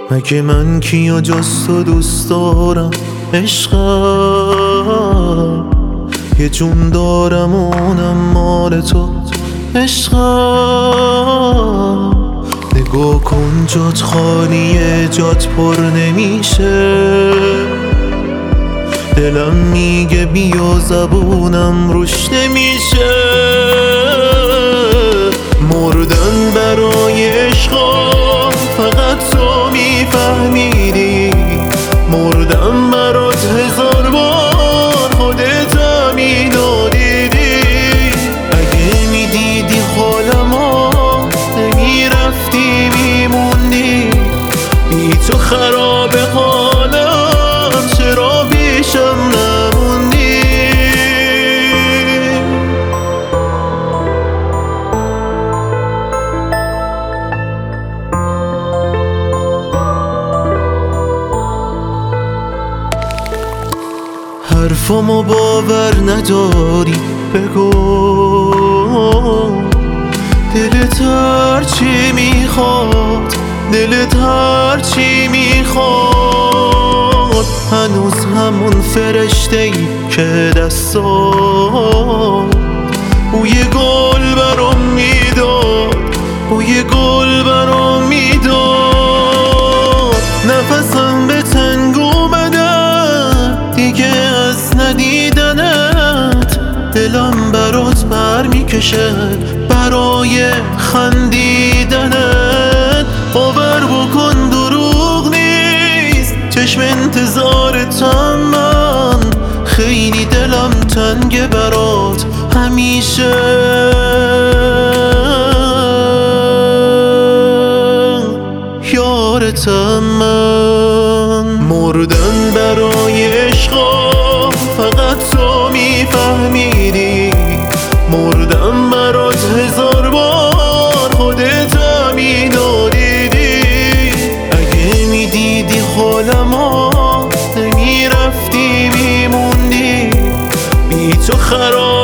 مگه من کیا جز تو دوست دارم عشقم، یه جون دارم اونم مال تو عشقم. نگاه کن جات خالیه، جات پر نمیشه، دلم میگه بیا زبونم روش نمیشه. مردن برای عشقم فقط تو میفهمیدی، مردم برات هزار بار خودت هم اینو دیدی. اگه میدیدی حالمو نمیرفتی میموندی، بی تو خراب حالم چرا پیشم نموندی. حرفمو باور نداری بگو، دلت هرچی میخواد، دلت هرچی میخواد. هنوز همون فرشته ای که دستات بوی گل برام میداد، بوی گل برام میداد. نفسم به تنگ اومده دیگه از ندیدنت، دلم برات بر میکشه برای خندیدنت. باور بکن دروغ نیست، چشم انتظارتم من، خیلی دلم تنگه برات همیشه. یارتم من، مردن برای عشقم فقط تو میفهمیدی، مردم برات هزار بار خودت هم اینو دیدی. اگه میدیدی حالمو نمیرفتی میموندی، بی تو خراب